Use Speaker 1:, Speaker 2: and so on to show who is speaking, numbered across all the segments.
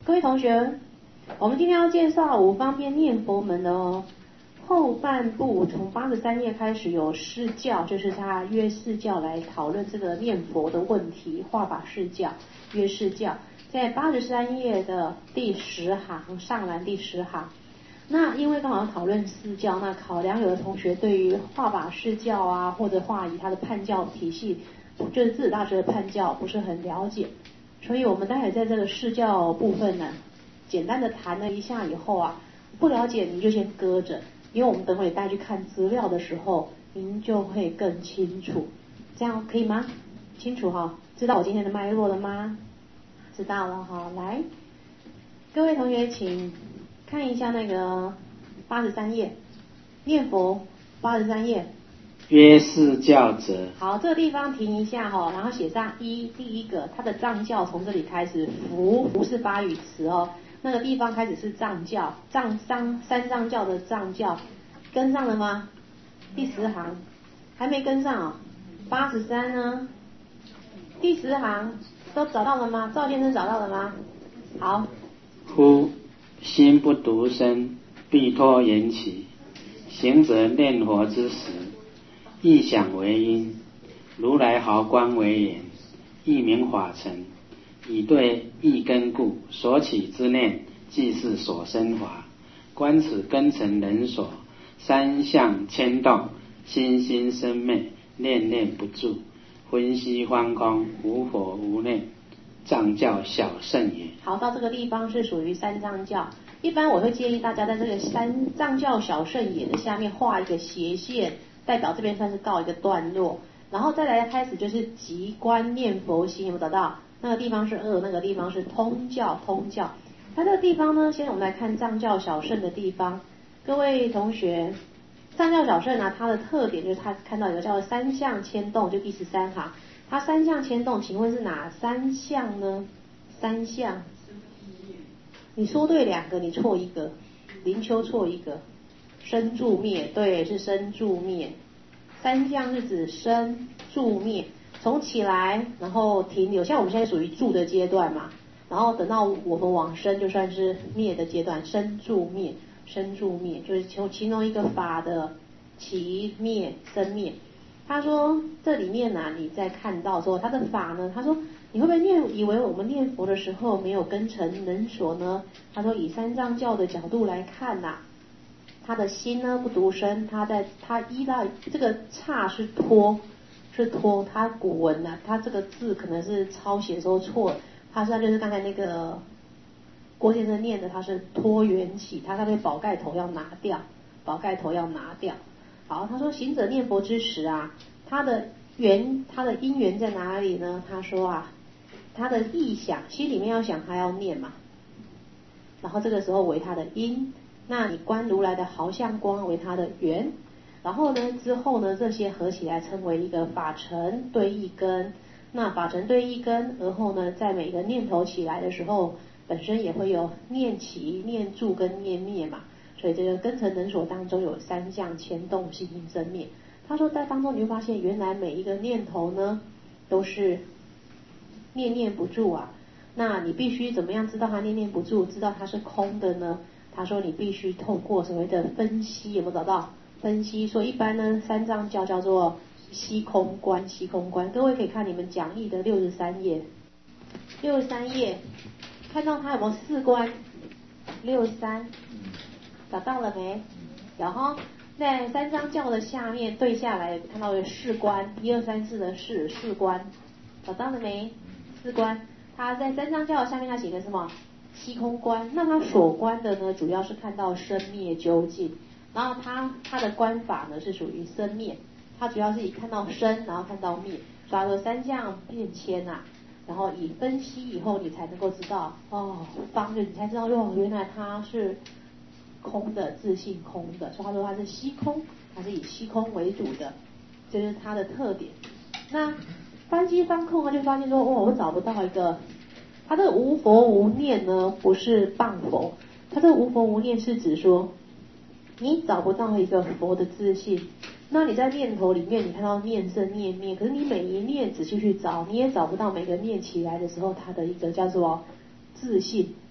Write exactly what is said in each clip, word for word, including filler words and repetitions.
Speaker 1: 各位同学，我们今天要介绍五方便念佛门的哦。后半部从八十三页开始有释教，就是他约释教来讨论这个念佛的问题，画法释教、约释教，在八十三页的第十行上栏第十行。那因为刚好讨论释教，那考量有的同学对于画法释教啊，或者画以他的判教体系，就是智者大师的判教不是很了解，所以我们待会在这个释教部分呢，简单的谈了一下以后啊，不了解你就先搁着，因为我们等会带去看资料的时候，您就会更清楚，这样可以吗？清楚哈，知道我今天的脉络了吗？知道了哈，来，各位同学请看一下那个八十三页，念佛八十三页。
Speaker 2: 约释教者，
Speaker 1: 好，这个地方停一下哈，然后写上一，第一个，它的藏教从这里开始，福福是发语词哦，那个地方开始是藏教，藏三三藏教的藏教，跟上了吗？第十行还没跟上哦，八十三呢？第十行都找到了吗？赵先生找到了吗？好。
Speaker 2: 夫心不独生，必托缘起，行者念佛之时，意想为因，如来毫观为言，亦名法尘，以对意根故，所起之念，即是所生法。观此根尘人所，三相牵动，心心生灭，念念不住，昏息方空，无佛无念，藏教小圣也。
Speaker 1: 好，到这个地方是属于三藏教。一般我会建议大家在这个三藏教小圣也的下面画一个斜线，代表这边算是告一个段落，然后再来开始就是即观念佛心，有没有找到？那个地方是二，那个地方是通教，通教。它这个地方呢，先我们来看藏教小圣的地方。各位同学，藏教小圣啊，它的特点就是它看到有个叫三相牵动，就第十三行。它三相牵动，请问是哪三项呢？三项。你说对两个，你错一个，林秋错一个。生住灭，对，是生住灭。三相是指生住灭，从起来然后停留，像我们现在属于住的阶段嘛，然后等到我们往生就算是灭的阶段，生住灭，生住灭就是从其中一个法的起灭生灭。他说这里面呢、啊，你在看到说他的法呢，他说你会不会念以为我们念佛的时候没有根尘能所呢？他说以三藏教的角度来看呐、啊，他的心呢不独生，他在他依赖这个刹是托，是托，他古文呢、啊，他这个字可能是抄写的时候错了，他实际上就是刚才那个郭先生念的，他是托缘起，他那个宝盖头要拿掉，宝盖头要拿掉。好，他说行者念佛之时啊，他的缘，他的因缘在哪里呢？他说啊，他的意想，心里面要想，他要念嘛，然后这个时候为他的因，那你观如来的毫相光为他的缘，然后呢之后呢这些合起来称为一个法尘对意根，那法尘对意根，而后呢在每个念头起来的时候，本身也会有念起、念住跟念灭嘛。所以这个根尘能所当中有三相牵动，心心生灭。他说在当中你会发现，原来每一个念头呢都是念念不住啊。那你必须怎么样知道它念念不住，知道它是空的呢？他说你必须透过所谓的分析，有没有找到？分析说一般呢三藏教叫做息空观，息空观。各位可以看你们讲义的六十三页，六十三页看到它有没有四观？六十三。找到了没？然后在三藏教的下面对下来看到有四观，一二三四的四四观，找到了没？四观，他在三藏教的下面他写的什么？息空观。那他所观的呢，主要是看到生灭究竟，然后他他的观法呢是属于生灭，他主要是以看到生，然后看到灭，所以他说三相变迁啊。然后以分析以后，你才能够知道哦，方就你才知道哟，原来他是空的，自性空的，所以他说他是息空，他是以息空为主的，这就是他的特点。那翻息翻空呢，就发现说，哦，我找不到一个，他这个无佛无念呢，不是谤佛，他这个无佛无念是指说，你找不到一个佛的自性。那你在念头里面，你看到念生念灭，可是你每一念仔细去找，你也找不到每个念起来的时候，它的一个叫做自性。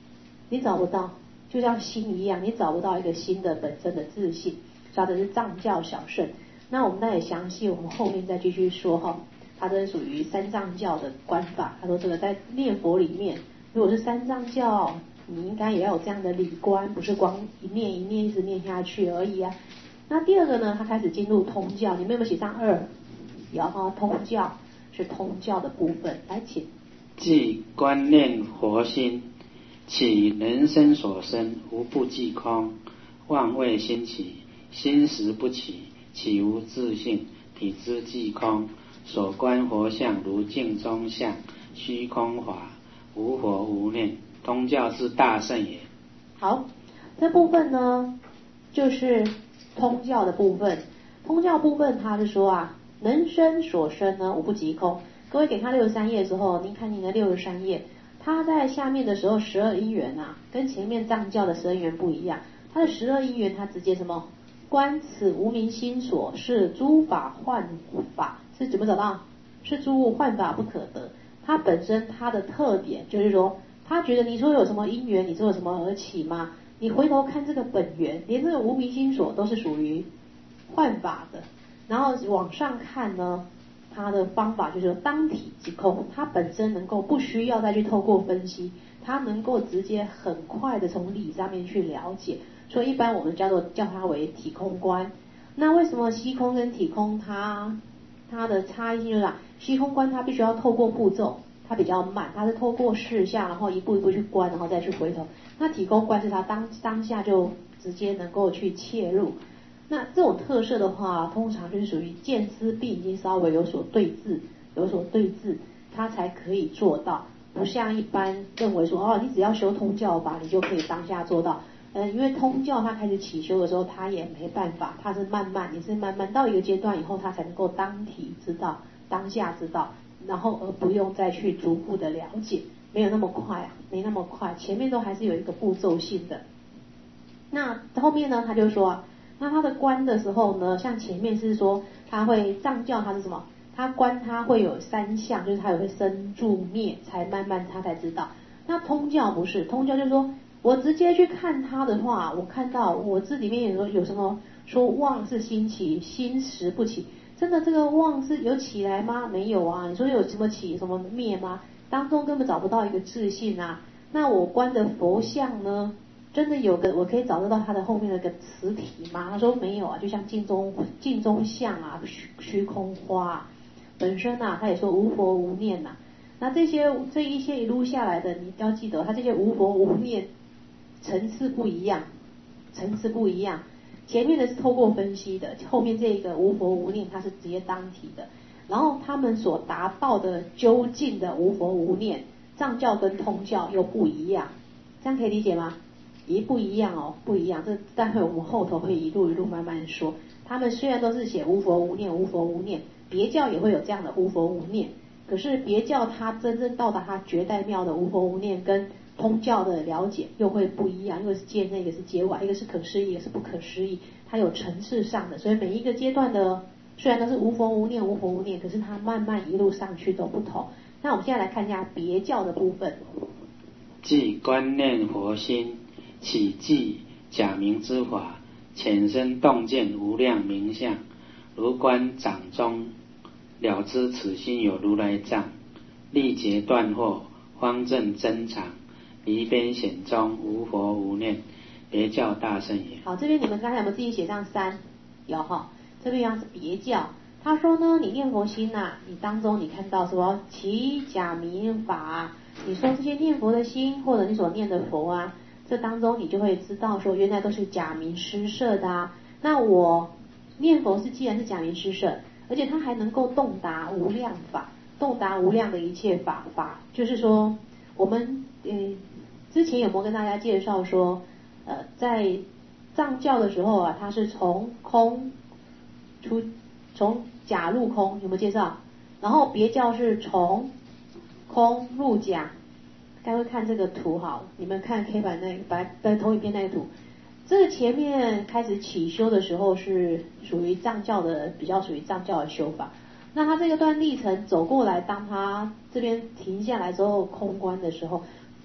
Speaker 1: 你找不到，就像心一样，你找不到一个心的本身的自信，所以它是藏教小圣。那我们待会详细，我们后面再继续说哈。它这是属于三藏教的观法。他说这个在念佛里面，如果是三藏教，你应该也要有这样的理观，不是光一念一念一直念下去而已啊。那第二个呢，他开始进入通教，你们有没有写上二？有哈，通教是通教的部分，来请。
Speaker 2: 即观念佛心，起人生所生，无不即空，妄未兴起，心识不起，岂无自性，体之即空。所观佛像如镜中像，虚空法，无佛无念，通教之大圣也。
Speaker 1: 好，这部分呢就是通教的部分。通教部分他是说啊，人生所生呢无不即空。各位点开六十三页之后，您看您的六十三页，他在下面的时候十二因缘啊，跟前面藏教的十二因缘不一样。他的十二因缘他直接什么？观此无明心所，是诸法幻法，是怎么找到？是诸物幻法不可得。它本身它的特点就是说，他觉得你说有什么因缘，你说有什么而起吗？你回头看这个本源，连这个无明心所都是属于幻法的。然后往上看呢，它的方法就是当体即空，它本身能够不需要再去透过分析，它能够直接很快的从理上面去了解。所以一般我们叫做叫它为体空观。那为什么虚空跟体空它它的差异性就是啊，虚空观它必须要透过步骤，它比较慢，它是透过事项，然后一步一步去观，然后再去回头。那体空观是它当当下就直接能够去切入。那这种特色的话，通常就是属于见思病已经稍微有所对治，有所对治，它才可以做到。不像一般认为说哦，你只要修通教吧，你就可以当下做到。呃，因为通教它开始起修的时候，它也没办法，它是慢慢，也是慢慢到一个阶段以后，它才能够当体知道，当下知道，然后而不用再去逐步的了解，没有那么快啊，没那么快，前面都还是有一个步骤性的。那后面呢，他就说，那他的观的时候呢，像前面是说他会藏教，他是什么？他观他会有三项，就是他有会生住灭，才慢慢他才知道。那通教不是，通教就是说我直接去看他的话，我看到我字里面有说有什么说妄是兴起，心识不起，真的这个妄是有起来吗？没有啊。你说有什么起什么灭吗？当中根本找不到一个自信啊。那我观的佛像呢，真的有个我可以找得到它的后面的个实体吗？他说没有啊，就像镜中镜中像啊，虚虚空花啊，本身啊，他也说无佛无念呐、啊。那这些这一些一路下来的，你要记得，他这些无佛无念层次不一样，层次不一样。前面的是透过分析的，后面这个无佛无念，它是直接当体的。然后他们所达到的究竟的无佛无念，藏教跟通教又不一样，这样可以理解吗？也不一样哦，不一样。这待会我们后头会一路一路慢慢说。他们虽然都是写无佛无念，无佛无念，别教也会有这样的无佛无念。可是别教它真正到达它绝代妙的无佛无念，跟通教的了解又会不一样，一个是界内，一个是界外，一个是可思议，一个是不可思议，它有层次上的。所以每一个阶段的虽然都是无佛无念，无佛无念，可是它慢慢一路上去都不同。那我们现在来看一下别教的部分。
Speaker 2: 即观念佛心，起即假名之法，浅深洞见无量名相，如观掌中，了知此心有如来藏，历劫断惑，方正真常，离边显中，无佛无念，别教大圣也。
Speaker 1: 好，这边你们刚才有没有自己写上三？有哈，这边要是别教。他说呢，你念佛心啊，你当中你看到什么起假名法，你说这些念佛的心，或者你所念的佛啊，这当中你就会知道说，原来都是假名施设的啊。那我念佛是既然是假名施设，而且它还能够洞达无量法，洞达无量的一切法法，就是说我们嗯之前有没有跟大家介绍说，呃，在藏教的时候啊，它是从空出，从假入空，有没有介绍？然后别教是从空入假，该会看这个图好，你们看 K 版那白的投影片那个图，这个前面开始起修的时候是属于藏教的，比较属于藏教的修法。那他这个段历程走过来，当他这边停下来之后空观的时候，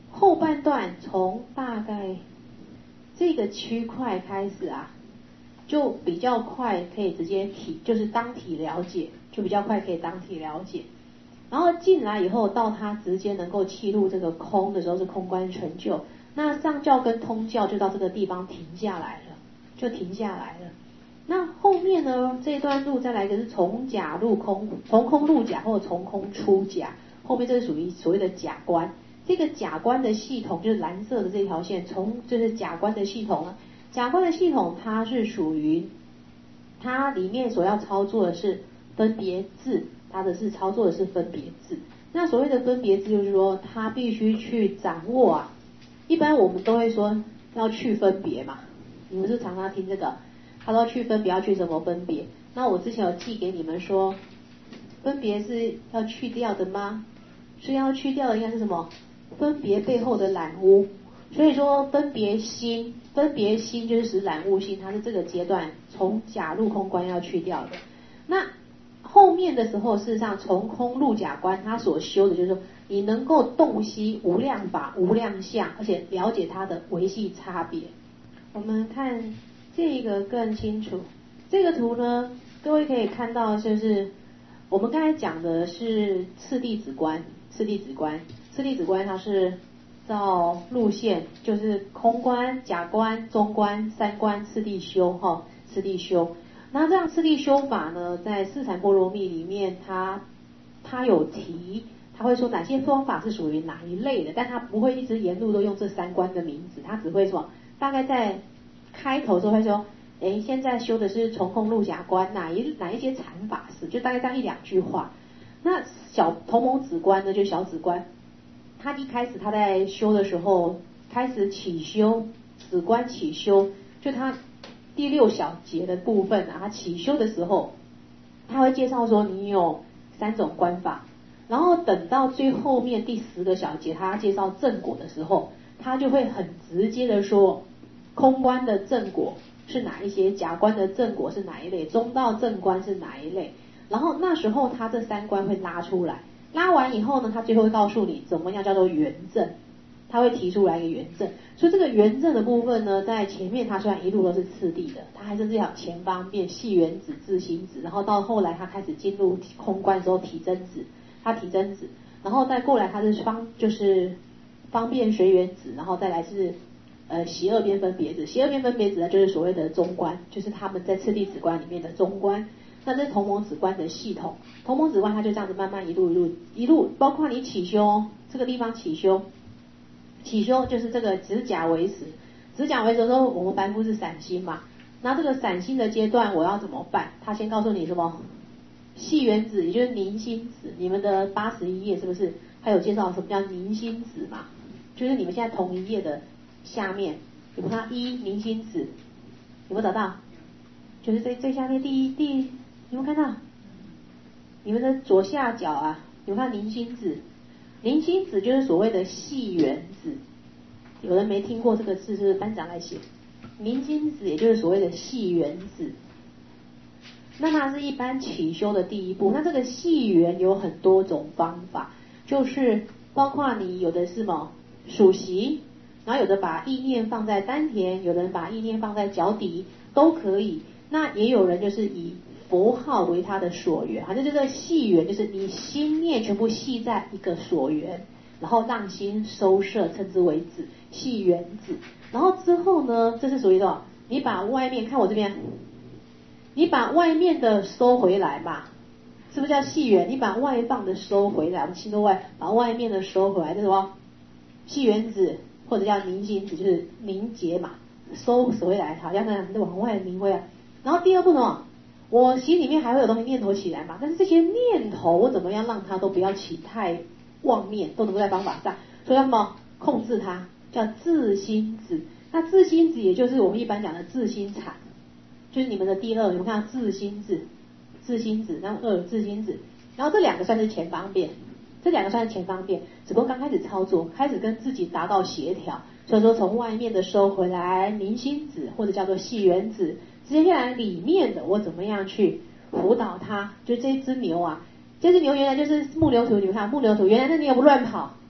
Speaker 1: 后半段从大概这个区块开始啊，就比较快可以直接体，就是当体了解，就比较快可以当体了解。然后进来以后，到他直接能够契入这个空的时候，是空观成就。那上教跟通教就到这个地方停下来了，就停下来了。那后面呢，这段路再来一个是从假入空，从空入假或者从空出假，后面这是属于所谓的假观。这个假观的系统就是蓝色的这条线，从就是假观的系统了。假观的系统它是属于它里面所要操作的是分别字，它的是操作的是分别字。那所谓的分别字就是说，它必须去掌握啊。一般我们都会说要去分别嘛，你们是常常听这个，他说去分别要去什么分别？那我之前有记给你们说，分别是要去掉的吗？所以要去掉的应该是什么？分别背后的染污。所以说分别心，分别心就是使染污心，它是这个阶段从假入空观要去掉的。那后面的时候，事实上从空入假观，它所修的就是说，你能够洞悉无量法、无量相，而且了解它的维系差别。我们看这个更清楚。这个图呢，各位可以看到，就是我们刚才讲的是次弟子观，次弟子观，次弟子观它是照路线，就是空观、假观、中观、三观次第修哈，次第修。那这样次第修法呢，在四禅波罗蜜里面，它它有提，他会说哪些方法是属于哪一类的，但他不会一直沿路都用这三观的名字，他只会说大概在开头就会说，哎，现在修的是从空入假观，哪一哪一些禅法是，就大概这样一两句话。那小同盟止观呢，就小止观，他一开始他在修的时候，开始起修止观起修，就他第六小节的部分啊，他起修的时候，他会介绍说你有三种观法，然后等到最后面第十个小节，他介绍正果的时候，他就会很直接的说，空观的正果是哪一些，假观的正果是哪一类，中道正观是哪一类，然后那时候他这三观会拉出来，拉完以后呢，他最后会告诉你怎么样叫做圆正，他会提出来一个圆正。所以这个圆正的部分呢，在前面他虽然一路都是次第的，他还是这条前方便细圆子、自心子，然后到后来他开始进入空观之后提真子，他提真子，然后再过来他是方就是方便随缘子，然后再来是呃邪恶边分别子，邪恶边分别子呢就是所谓的中观，就是他们在次第止观里面的中观。那这是同盟止观的系统，同盟止观它就这样子慢慢一路一路一路，包括你起修这个地方起修，起修就是这个指甲为实，指甲为实的时候，我们凡夫是散心嘛，那这个散心的阶段我要怎么办？他先告诉你什么？细圆子，也就是凝心子，你们的八十一页是不是还有介绍什么叫凝心子嘛？就是你们现在同一页的下面有没有看一凝心子？有没有找到？就是最最下面第一第有没有看到？你们的左下角啊，有没有看凝心子？凝心子就是所谓的细圆子，有人没听过这个字，是班长来写。凝心子也就是所谓的细圆子。那它是一般起修的第一步，那这个细圆有很多种方法，就是包括你有的是什么数息，然后有的把意念放在丹田，有的人把意念放在脚底都可以。那也有人就是以佛号为他的所缘，反正就是这个细缘，就是你心念全部系在一个所缘，然后让心收摄，称之为子，细缘子。然后之后呢，这是属于的，你把外面看我这边。你把外面的收回来嘛，是不是叫细缘？你把外放的收回来，我们心都外，把外面的收回来，这是什么？细缘子或者叫凝心子，就是凝结嘛，收回来，好像那样往外凝回来。然后第二步呢，我心里面还会有东西念头起来嘛，但是这些念头我怎么样让它都不要起太妄念，都能够在方法上，所以要什么控制它，叫自心子。那自心子也就是我们一般讲的自心禅。就是你们的第二，你们看到自心子，自心子，然后二自心子，然后这两个算是前方便，这两个算是前方便，只不过刚开始操作，开始跟自己达到协调，所以说从外面的收回来凝心子或者叫做细缘子，接下来里面的我怎么样去辅导它？就这只牛啊，这只牛原来就是木牛图，你们看木牛图，原来那牛不乱跑，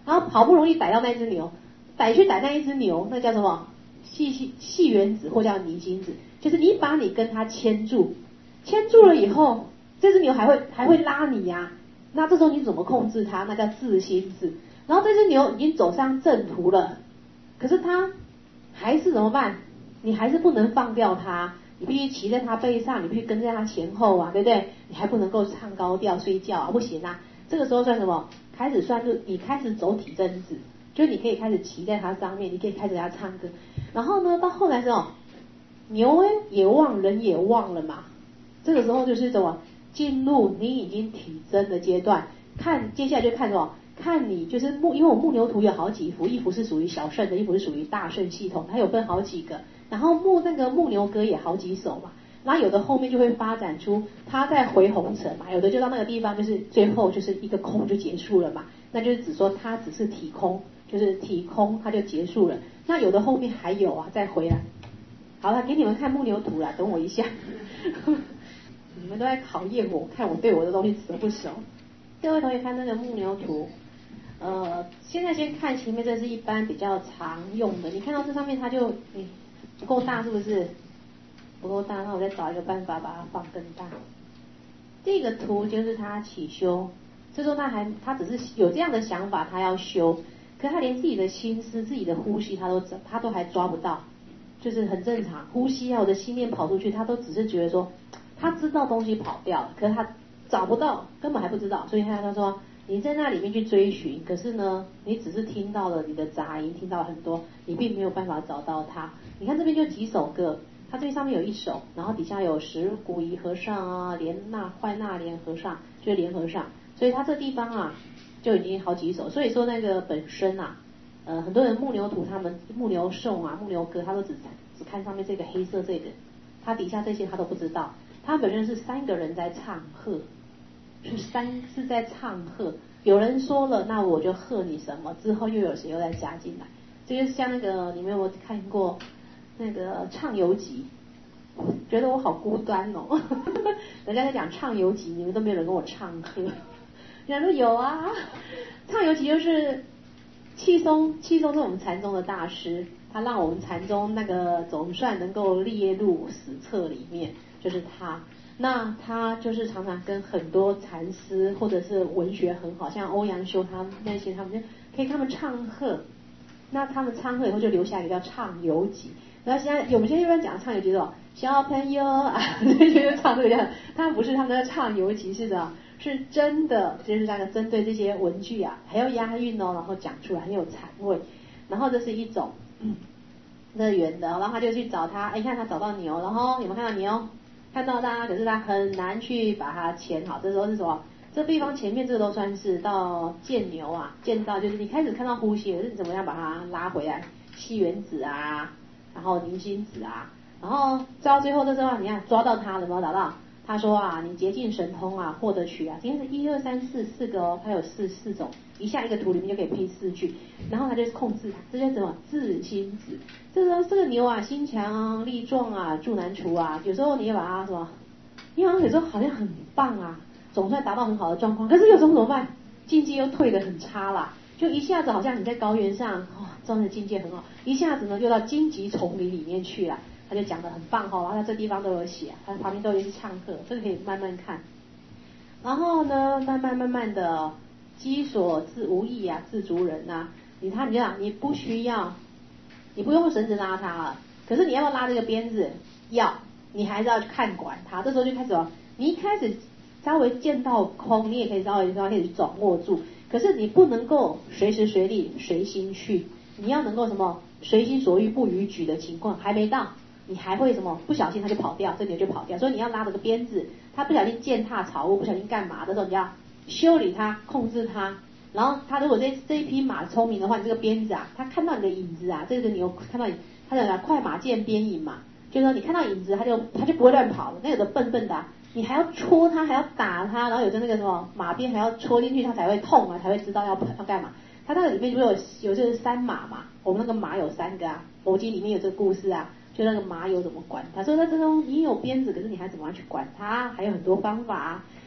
Speaker 1: 然后好不容易逮到那只牛，逮去逮那一只牛，那叫什么？细细细原子或叫离心子，就是你把你跟它牵住，牵住了以后，这只牛还会还会拉你呀、啊，那这时候你怎么控制它？那叫自心子。然后这只牛已经走上正途了，可是它还是怎么办？你还是不能放掉它，你必须骑在它背上，你必须跟在它前后啊，对不对？你还不能够唱高调睡觉啊，不行啊。这个时候算什么？开始算是你开始走体真子，就是你可以开始骑在它上面，你可以开始给它唱歌。然后呢，到后来是哦，牛也忘，人也忘了嘛。这个时候就是什么？进入你已经体真的阶段。看接下来就看什么？看你就是木，因为我木牛图有好几幅，一幅是属于小圣的，一幅是属于大圣系统，它有分好几个。然后木那个木牛歌也好几首嘛。然后有的后面就会发展出他在回红尘嘛，有的就到那个地方就是最后就是一个空就结束了嘛，那就是只说他只是体空，就是体空它就结束了。那有的后面还有啊，再回来。好了，给你们看木牛图啦，等我一下。你们都在考验我，看我对我的东西熟不熟。各位同学看那个木牛图，呃，现在先看前面，这是一般比较常用的。你看到这上面它就你不够大，是不是？不够大，那我再找一个办法把它放更大。这个图就是他起修，这时候他还他只是有这样的想法，他要修，可他连自己的心思、自己的呼吸他都他都还抓不到，就是很正常，呼吸啊，我的心念跑出去，他都只是觉得说他知道东西跑掉了，可是他找不到，根本还不知道，所以他他说你在那里面去追寻，可是呢，你只是听到了你的杂音，听到了很多，你并没有办法找到它。你看这边就几首歌。它这边上面有一首，然后底下有石鼓仪和尚啊，莲那坏那莲和尚，就是莲和尚，所以它这地方啊就已经好几首。所以说那个本身啊，呃，很多人木牛图他们木牛颂啊、木牛歌，他都只只看上面这个黑色这个，他底下这些他都不知道。他本身是三个人在唱和，是三是在唱和。有人说了，那我就和你什么，之后又有谁又再加进来。这就像那个你们有没有看过？那个唱游记，觉得我好孤单哦。人家在讲唱游记，你们都没有人跟我唱和。人家说有啊，唱游记就是气松，气松是我们禅宗的大师，他让我们禅宗那个总算能够列入史册里面，就是他。那他就是常常跟很多禅师或者是文学很好，像欧阳修他们那些，他们就可以他们唱和。那他们唱和以后就留下一个叫唱游记。然后现在我们现在一般讲唱游记说小朋友啊，这些就唱这个样，他们不是他们在唱游记，是的，是真的，就是那个针对这些文句啊，还要押韵哦，然后讲出来很有禅味。然后这是一种嗯乐园的，然后他就去找他，哎，看他找到牛，然后你们看到牛，看到他，可是他很难去把它牵好。这时候是什么？这地方前面这个都算是到见牛啊，见到就是你开始看到呼吸，可是你怎么样把它拉回来？细原子啊。然后离心子啊，然后到最后的时候，你看抓到他了，有没有找到？他说啊，你竭尽神通啊，获得取啊，今天是一二三四四个哦，它有四四种，一下一个图里面就可以配四句，然后他就控制它，这叫什么自心子？这个这个牛啊，心强啊，力壮啊，住难除啊，有时候你也把它什么，你好像有时候好像很棒啊，总算达到很好的状况，可是有时候怎么办？境界又退得很差啦。就一下子好像你在高原上，哦，真的境界很好，一下子呢就到荆棘丛林里面去了。他就讲得很棒哈、哦，然后他这地方都有写，他旁边都有一些唱和，这个可以慢慢看。然后呢，慢慢慢慢的，己所自无益啊，自足人啊，你看你讲你不需要，你不用绳子拉它了，可是你要不要拉这个鞭子？要，你还是要去看管它。这时候就开始哦，你一开始稍微见到空，你也可以稍微稍微可以掌握住。可是你不能够随时随地随心去，你要能够什么随心所欲不逾矩的情况还没到，你还会什么不小心它就跑掉，这牛就跑掉，所以你要拉着个鞭子，它不小心践踏草物，不小心干嘛的时候，你要修理它，控制它。然后它如果这这一匹马聪明的话，你这个鞭子啊，它看到你的影子啊，这个牛看到你，它的快马见鞭影嘛，就是说你看到影子，它就它就不会乱跑了。那有的笨笨的、啊。你还要戳它，还要打它，然后有的那个什么马鞭还要戳进去，它才会痛啊，才会知道要要干嘛。它那个里面不是有有这个三马嘛？我们那个马有三个啊，佛经里面有这个故事啊，就那个马有怎么管它。所以它这种你有鞭子，可是你还怎么样去管它？还有很多方法、啊。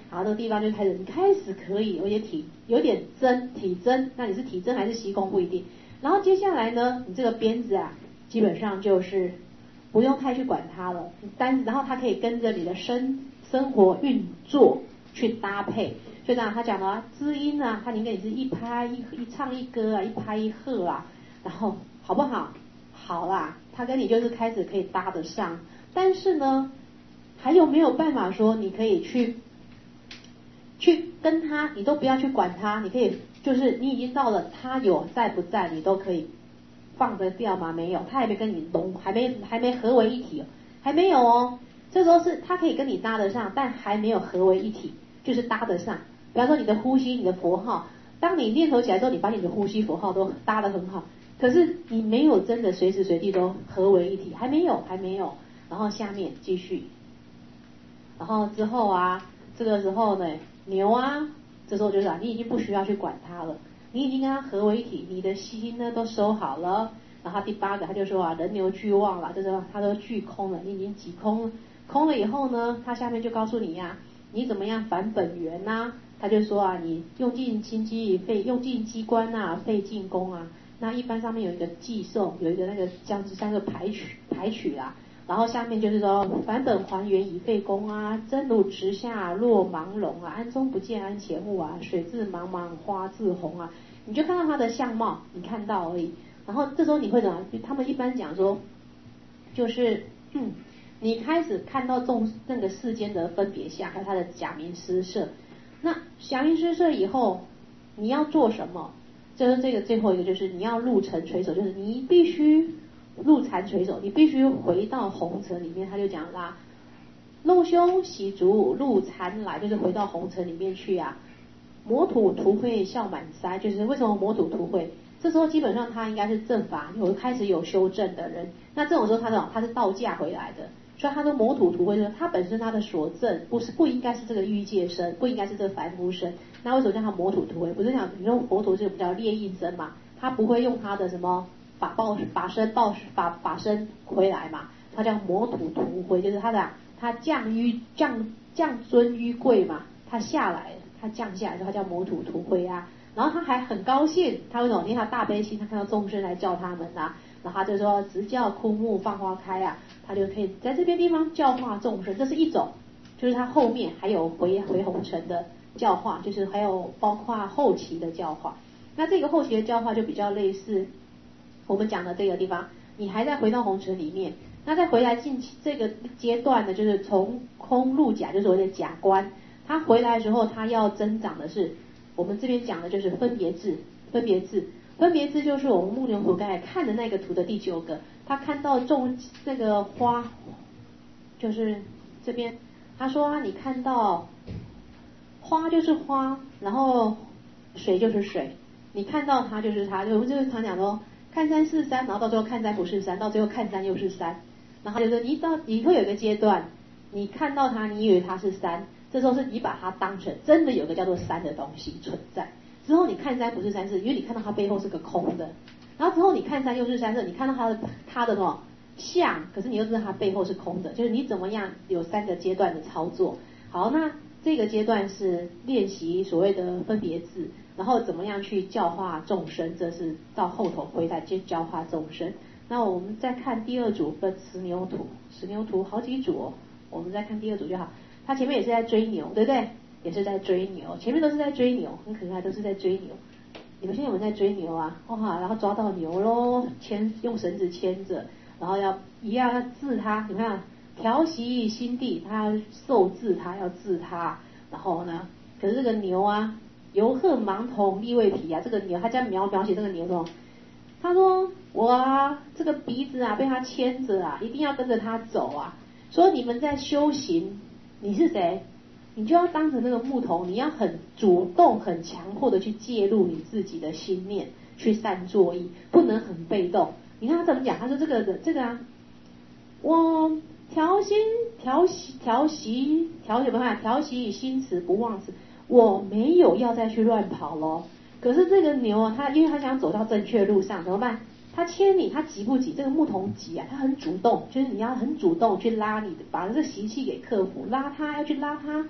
Speaker 1: 然后这个地方就开始，你开始可以有点体有点增体增，那你是体增还是吸空不一定。然后接下来呢，你这个鞭子啊，基本上就是不用太去管它了，但然后它可以跟着你的生生活运作去搭配。所以当然他讲了啊，知音啊，他宁愿你是一拍一一唱一歌啊，一拍一和啊，然后好不好？好啦，他跟你就是开始可以搭得上，但是呢，还有没有办法说你可以去去跟他，你都不要去管他，你可以就是你已经到了，他有在不在，你都可以放得掉吗？没有，他还没跟你融，还没还没合为一体，还没有哦。这时候是他可以跟你搭得上，但还没有合为一体，就是搭得上。比方说你的呼吸，你的佛号，当你念头起来之后，你把你的呼吸佛号都搭得很好，可是你没有真的随时随地都合为一体，还没有，还没有。然后下面继续，然后之后啊，这个时候呢，牛啊，这时候就是啊，你已经不需要去管它了，你已经跟它合为一体，你的心呢都收好了。然后第八个他就说啊，人牛俱忘了，就是他都俱空了，你已经即空了。空了以后呢，他下面就告诉你呀、啊，你怎么样返本源呐、啊？他就说啊，你用尽心机费，用尽机关啊，费尽功啊。那一般上面有一个寄送，有一个那个这样子三个排曲排曲啦。然后下面就是说返本还原以费功啊，真如直下若盲聋啊，安中不见安前物啊，水自茫茫花自红啊。你就看到他的相貌，你看到而已。然后这时候你会怎么？他们一般讲说，就是嗯，你开始看到众那个世间的分别相，还有他的假名施设。那假名施设以后，你要做什么？就是这个最后一个，就是你要入尘垂手，就是你必须入禅垂手，你必须回到红尘里面。他就讲啦，露胸洗足入禅来，就是回到红尘里面去啊。磨土涂灰笑满腮，就是为什么磨土涂灰？这时候基本上他应该是正法有开始有修正的人，那这种时候他的他是道驾回来的，所以他说磨土涂灰，他本身他的所证不是不应该是这个欲界身，不应该是这个凡夫身。那为什么叫他磨土涂灰？不是讲你用佛陀是比较劣应身嘛，他不会用他的什么法报法身报法法身回来嘛，他叫磨土涂灰，就是他的他降于降降尊于贵嘛，他下来他降下来之后他叫磨土涂灰啊。然后他还很高兴，他为什么？因为他大悲心，他看到众生来叫他们啊，然后他就说直教枯木放花开啊，他就可以在这边地方教化众生，这是一种，就是他后面还有回回红尘的教化，就是还有包括后期的教化。那这个后期的教化就比较类似我们讲的这个地方，你还在回到红尘里面，那再回来进这个阶段呢，就是从空入假，就是所谓的假观，他回来的时候，他要增长的是。我们这边讲的就是分别智，分别智，分别智就是我们木牛图刚才看的那个图的第九个，他看到种那个花，就是这边他说啊，你看到花就是花，然后水就是水，你看到它就是它，我们就是常讲说看山是山，然后到最后看山不是山，到最后看山又是山，然后他就说你到你会有一个阶段，你看到它，你以为它是山。这时候是你把它当成真的有个叫做山的东西存在，之后你看山不是山，是因为你看到它背后是个空的，然后之后你看山又是山，是你看到它的它的什么像，可是你又知道它背后是空的，就是你怎么样有三个阶段的操作。好，那这个阶段是练习所谓的分别智，然后怎么样去教化众生，这是到后头回来就教化众生。那我们再看第二组分十牛图，十牛图好几组哦，我们再看第二组就好。他前面也是在追牛，对不对？也是在追牛，前面都是在追牛，很可爱，都是在追牛。你们现在有没有在追牛啊？哇，然后抓到牛咯，牵用绳子牵着，然后要一样要治它。你看，调息心地，他要受治它，要治它。然后呢，可是这个牛啊，游鹤盲童立位皮啊，这个牛，他在描描写这个牛的。他说我啊，这个鼻子啊被他牵着啊，一定要跟着他走啊。说你们在修行。你是谁？你就要当成这个牧童，你要很主动、很强迫的去介入你自己的心念，去善作意，不能很被动。你看他怎么讲？他说这个的这个啊，我调心、调息、调息、调什么看？调息以心持不忘持，我没有要再去乱跑咯。可是这个牛啊，他因为他想走到正确路上，怎么办？他牵你，他急不急？这个牧童急啊，他很主动，就是你要很主动去拉你，把这个习气给克服，拉他，要去拉他，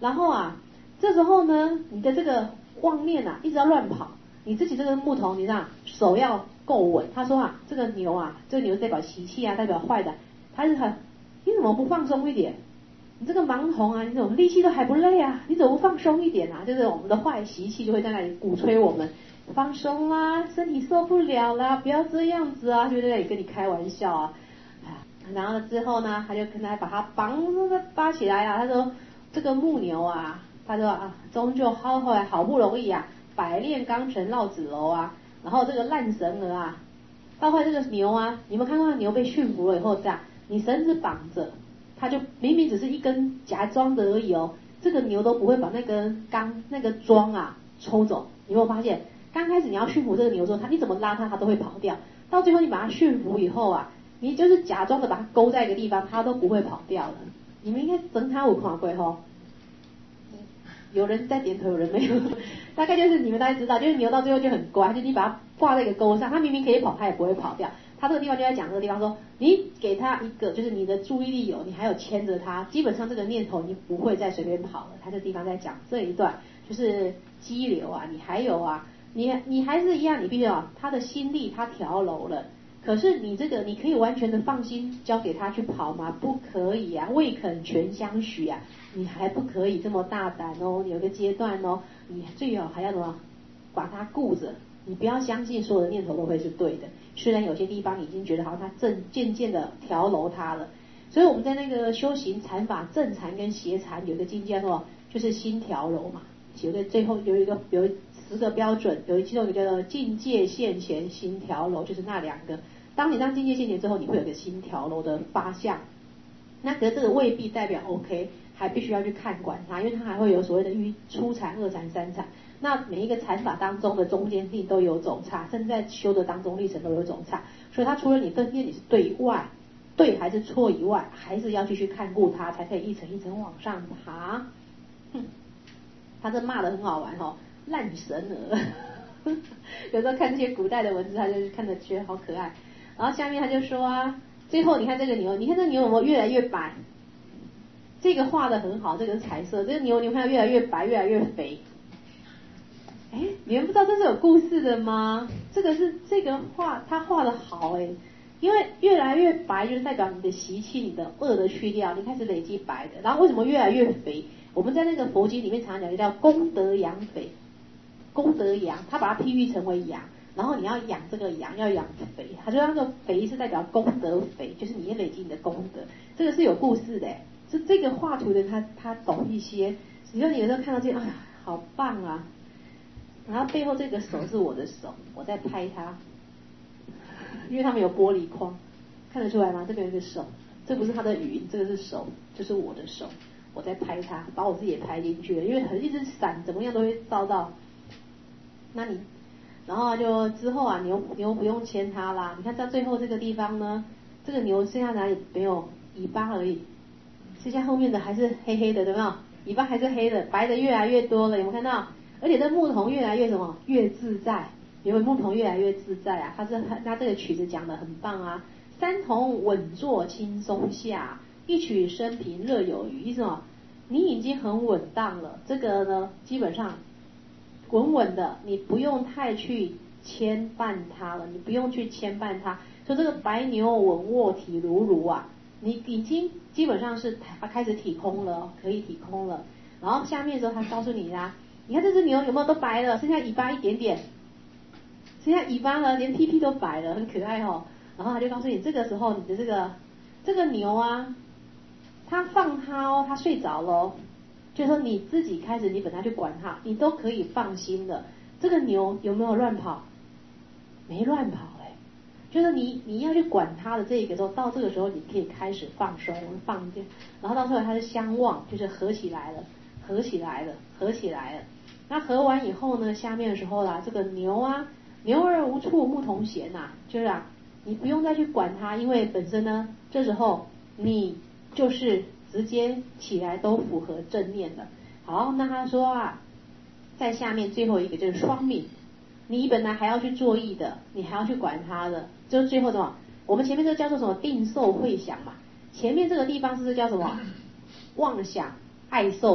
Speaker 1: 然后啊，这时候呢，你的这个妄念啊，一直要乱跑，你自己这个木头，你知道手要够稳。他说啊，这个牛啊，这个牛代表习气啊，代表坏的，他是很，你怎么不放松一点？你这个盲童啊，你怎么力气都还不累啊？你怎么不放松一点啊？就是我们的坏习气就会在那里鼓吹我们放松啦，身体受不了啦，不要这样子啊，就在那里跟你开玩笑啊。然后之后呢，他就跟他把他绑扒起来啊，他说这个木牛啊，他说啊，终究好后来好不容易啊，百炼钢成绕指楼啊，然后这个烂绳儿啊，包括这个牛啊，你们看到牛被驯服了以后这样，你绳子绑着，它就明明只是一根夹桩的而已哦，这个牛都不会把那根钢那个桩啊抽走。你有没有发现？刚开始你要驯服这个牛之后，它你怎么拉它，它都会跑掉。到最后你把它驯服以后啊，你就是假装的把它勾在一个地方，它都不会跑掉了。你们应该整它有看过吼？有人在点头，有人没有。大概就是你们大概知道，就是牛到最后就很乖，就你把它挂在一个钩上，它明明可以跑，它也不会跑掉。它这个地方就在讲这个地方说，你给它一个，就是你的注意力有，你还有牵着它，基本上这个念头你不会再随便跑了。它这地方在讲这一段，就是激流啊，你还有啊。你你还是一样，你必须要他的心力他调柔了，可是你这个你可以完全的放心交给他去跑吗？不可以啊，未肯全相许啊，你还不可以这么大胆哦，有个阶段哦，你最好还要什么，把他顾着，你不要相信所有的念头都会是对的，虽然有些地方你已经觉得好像他正渐渐的调柔他了，所以我们在那个修行禅法正禅跟邪禅有一个境界说，就是心调柔嘛，有个最后有一个有十个标准，有其中一个叫做境界现前心调柔，就是那两个。当你当境界现前之后，你会有个心调柔的发相。那可是这个未必代表 OK， 还必须要去看管它，因为它还会有所谓的初禅、二禅、三禅。那每一个禅法当中的中间地都有走差，甚至在修的当中历程都有走差。所以它除了你分辨你是对以外，对还是错以外，还是要继续看顾它，才可以一层一层往上爬。哼，他这骂得很好玩哦。烂神儿，有时候看这些古代的文字，他就看着觉得好可爱。然后下面他就说啊，最后你看这个牛，你看这牛有没有越来越白？这个画的很好，这个是彩色，这个牛你看越来越白，越来越肥。哎，你们不知道这是有故事的吗？这个是这个画，他画的好哎，因为越来越白就是代表你的习气、你的恶的去掉，你开始累积白的。然后为什么越来越肥？我们在那个佛经里面常常讲，叫功德养肥。功德养，他把它譬喻成为羊，然后你要养这个羊，要养肥，他就那个肥是代表功德肥，就是你累积你的功德，这个是有故事的，就这个画图的他他懂一些，只要你有时候看到这，哎呀，好棒啊！然后背后这个手是我的手，我在拍它，因为他们有玻璃框，看得出来吗？这边有一个手，这不是他的语音，这个是手，就是我的手，我在拍它，把我自己也拍进去了，因为很一直闪，怎么样都会照到。那你，然后就之后啊，牛牛不用牵它啦。你看到最后这个地方呢，这个牛剩下哪里没有尾巴而已，剩下后面的还是黑黑的，对没有？尾巴还是黑的，白的越来越多了，有没有看到？而且这牧童越来越什么？越自在，因为牧童越来越自在啊。他这他这个曲子讲得很棒啊，三童稳坐轻松下，一曲升平乐有余。意思什么？你已经很稳当了，这个呢，基本上。稳稳的，你不用太去牵绊它了，你不用去牵绊它。说这个白牛稳卧体如如啊，你已经基本上是开始体空了，可以体空了。然后下面的时候他告诉你啦，你看这只牛有没有都白了，剩下尾巴一点点，剩下尾巴呢连屁屁都白了，很可爱哦。然后他就告诉你，这个时候你的这个这个牛啊，他放它哦，它睡着了哦。就是说你自己开始，你本来去管它，你都可以放心的。这个牛有没有乱跑？没乱跑哎、欸。就是你你要去管它的这个时候，到这个时候你可以开始放松放电，然后到时候它是相望，就是合起来了，合起来了，合起来了。那合完以后呢，下面的时候啦，这个牛啊，牛儿无处牧童闲呐，就是啊，你不用再去管它，因为本身呢，这时候你就是。直接起来都符合正念的。好，那他说啊，在下面最后一个就是双命，你本来还要去作意的，你还要去管他的，就是最后什么？我们前面这个叫做什么？定受会想嘛。前面这个地方是不是叫什么？妄想爱受嘛？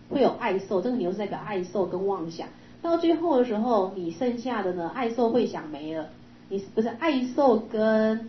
Speaker 1: 会有爱受，这个牛是代表爱受跟妄想。到最后的时候，你剩下的呢，爱受会想没了，你不是爱受跟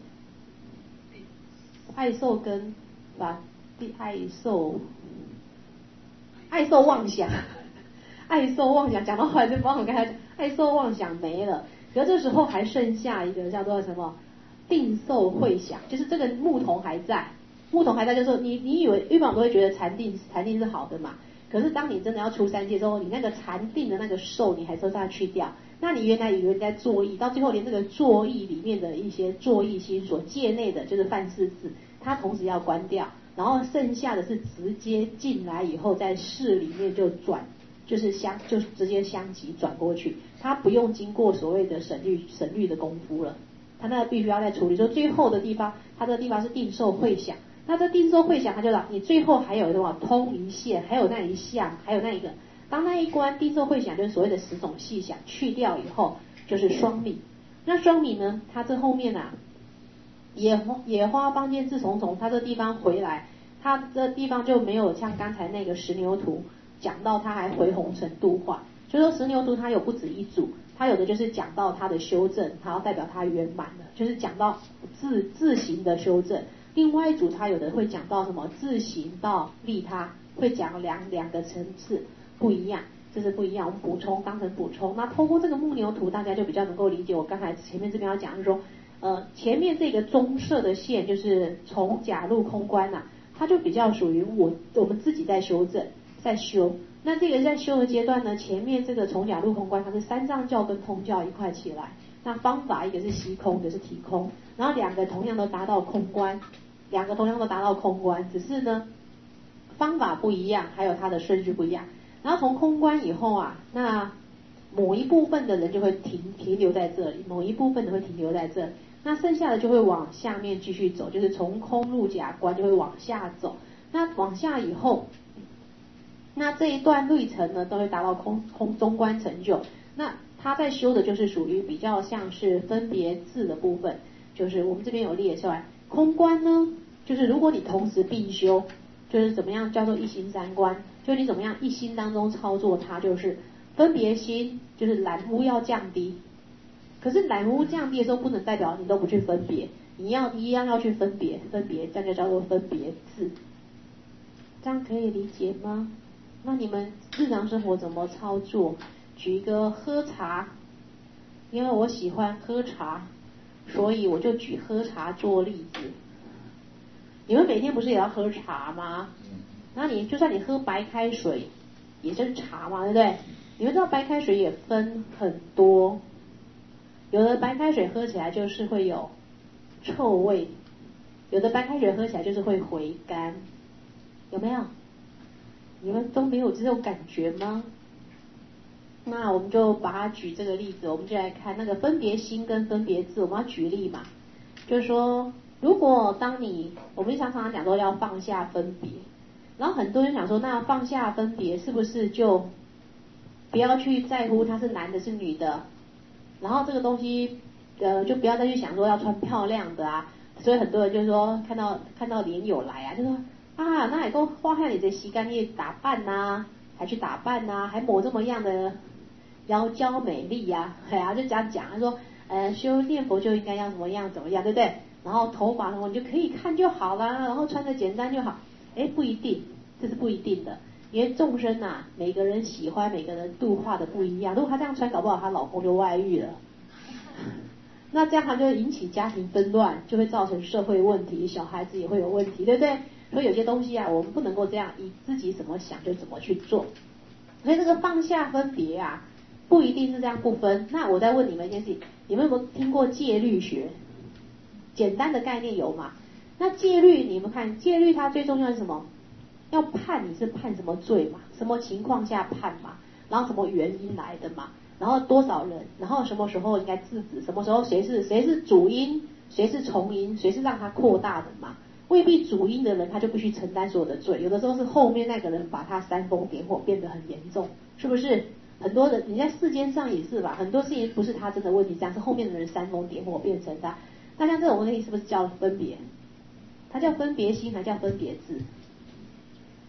Speaker 1: 爱受跟把爱受爱受妄想，爱受妄想讲到后来就帮我跟他讲，爱受妄想没了，可是这时候还剩下一个叫做什么定受会想，就是这个木童还在，木童还在，就是说你你以为一般我都会觉得禅定禅定是好的嘛，可是当你真的要出三界之后，你那个禅定的那个受你还是要把它去掉，那你原来以为你在作意，到最后连这个作意里面的一些作意心所界内的就是犯事字，它同时要关掉，然后剩下的是直接进来以后在事里面就转，就是相就是直接相即转过去，它不用经过所谓的省略省略的功夫了，它那个必须要再处理，说最后的地方，它这个地方是定受会想，那这定受会想，它就讲你最后还有什么通一线，还有那一项，还有那一个，当那一关定受会想就是所谓的十种细想去掉以后，就是双米。那双米呢，它这后面啊，野花野花邦间自重重，它这地方回来，它这地方就没有像刚才那个石牛图讲到它还回红尘度化，就说石牛图它有不止一组，它有的就是讲到它的修正，它要代表它圆满了，就是讲到自自行的修正。另外一组它有的会讲到什么自行到利他，会讲两两个层次不一样，这是不一样，我们补充当成补充。那透过这个木牛图，大家就比较能够理解我刚才前面这边要讲，就是说呃前面这个棕色的线就是从甲入空观啊，它就比较属于我我们自己在修正在修。那这个在修的阶段呢，前面这个从甲入空观它是三藏教跟通教一块起来，那方法一个是息空，一个是体空，然后两个同样都达到空观，两个同样都达到空观，只是呢方法不一样，还有它的顺序不一样。然后从空观以后啊，那某一部分的人就会停停留在这里，某一部分的会停留在这里，那剩下的就会往下面继续走，就是从空入甲观就会往下走。那往下以后，那这一段历程呢，都会达到空空中观成就。那他在修的就是属于比较像是分别字的部分，就是我们这边有列出来。空观呢，就是如果你同时并修，就是怎么样叫做一心三观，就你怎么样一心当中操作它，就是分别心，就是染污要降低。可是染污降低的时候，不能代表你都不去分别，你要一样要去分别，分别这样就叫做分别字。这样可以理解吗？那你们日常生活怎么操作？举一个喝茶，因为我喜欢喝茶，所以我就举喝茶做例子。你们每天不是也要喝茶吗？那你就算你喝白开水，也就是茶嘛，对不对？你们知道白开水也分很多，有的白开水喝起来就是会有臭味，有的白开水喝起来就是会回甘，有没有？你们都没有这种感觉吗？那我们就把它举这个例子，我们就来看那个分别心跟分别字，我们要举例嘛，就是说，如果当你我们常常讲说要放下分别，然后很多人想说，那放下分别是不是就不要去在乎他是男的是女的，然后这个东西呃就不要再去想说要穿漂亮的啊，所以很多人就说看到看到莲友来啊，就说啊那也够花下你的时间去打扮啊，还去打扮啊，还抹这么样的妖娇美丽呀、啊，哎呀就这样讲，他说呃修念佛就应该要怎么样怎么样，对不对？然后头发什么你就可以看就好啦，然后穿得简单就好，哎不一定，这是不一定的，因为众生啊，每个人喜欢每个人度化的不一样，如果她这样穿，搞不好她老公就外遇了，那这样她就引起家庭纷乱，就会造成社会问题，小孩子也会有问题，对不对？所以有些东西啊，我们不能够这样以自己怎么想就怎么去做，所以这个放下分别啊，不一定是这样不分。那我再问你们一件事情，你们有没有听过戒律学？简单的概念有嘛？那戒律你们看，戒律它最重要是什么？要判你是判什么罪嘛？什么情况下判嘛？然后什么原因来的嘛？然后多少人？然后什么时候应该制止？什么时候谁是谁是主因？谁是从因？谁是让它扩大的嘛？未必主因的人他就必须承担所有的罪，有的时候是后面那个人把他煽风点火变得很严重，是不是？很多人你在世间上也是吧，很多事情不是他真的问题，这样是后面的人煽风点火变成他。那像这种问题是不是叫分别？它叫分别心，还叫分别字？